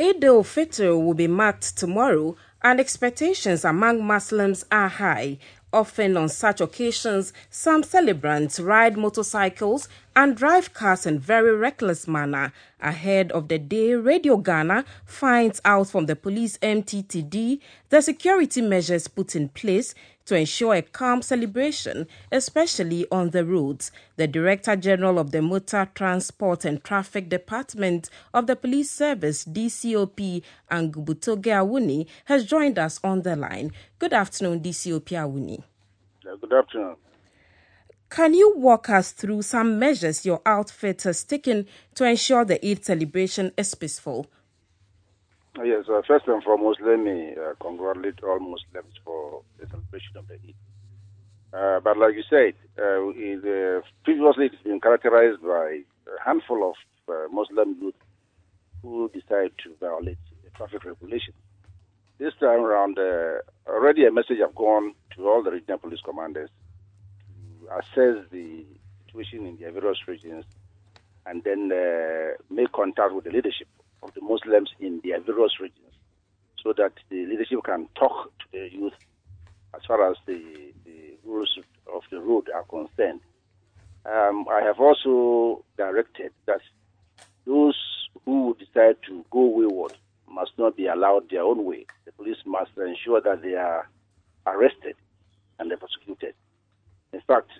Eid al-Fitr will be marked tomorrow, and expectations among Muslims are high. Often on such occasions, some celebrants ride motorcycles and drive cars in very reckless manner. Ahead of the day, Radio Ghana finds out from the police MTTD the security measures put in place to ensure a calm celebration, especially on the roads. The Director General of the Motor Transport and Traffic Department of the Police Service, DCOP Angubutoge Awuni, has joined us on the line. Good afternoon, DCOP Awuni. Good afternoon. Can you walk us through some measures your outfit has taken to ensure the Eid celebration is peaceful? Yes, first and foremost, let me congratulate all Muslims for the celebration of the Eid. But like you said, previously it's been characterized by a handful of Muslim youth who decide to violate the traffic regulation. This time around, already a message has gone to all the regional police commanders to assess the situation in their various regions and then make contact with the leadership of the Muslims in their various regions so that the leadership can talk to the youth as far as the rules of the road are concerned. I have also directed that those who decide to go wayward must not be allowed their own way. The police must ensure that they are arrested and they're prosecuted. In fact,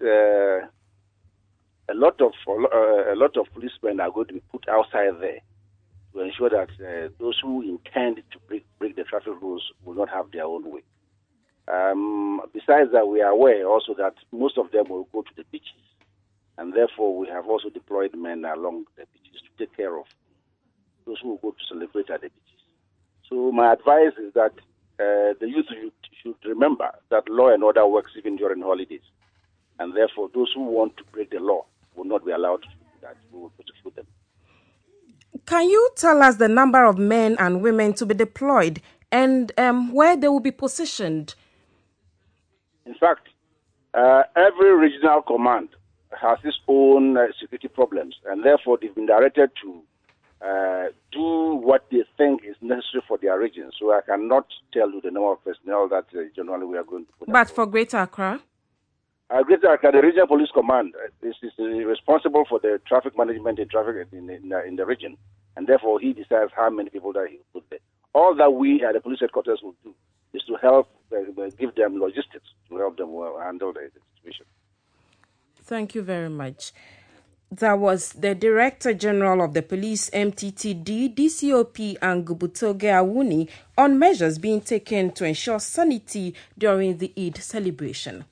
a lot of policemen are going to be put outside there to ensure that those who intend to break the traffic rules will not have their own way. Besides that, we are aware also that most of them will go to the beaches, and therefore we have also deployed men along the beaches to take care of those who will go to celebrate at the beaches. So my advice is that the youth should remember that law and order works even during holidays, and therefore those who want to break the law will not be allowed to do that. We will prosecute them. Can you tell us the number of men and women to be deployed and where they will be positioned? In fact, every regional command has its own security problems, and therefore they've been directed to do what they think is necessary for their region. So I cannot tell you the number of personnel that generally we are going to put. But for Greater Accra? Greater Accra, the Regional Police Command is responsible for the traffic management and traffic in the region, and therefore he decides how many people that he will put there. All that we at the police headquarters will do is to help give them logistics to help them handle the situation. Thank you very much. That was the Director General of the Police MTTD, DCOP Angubutoge Awuni, on measures being taken to ensure sanity during the Eid celebration.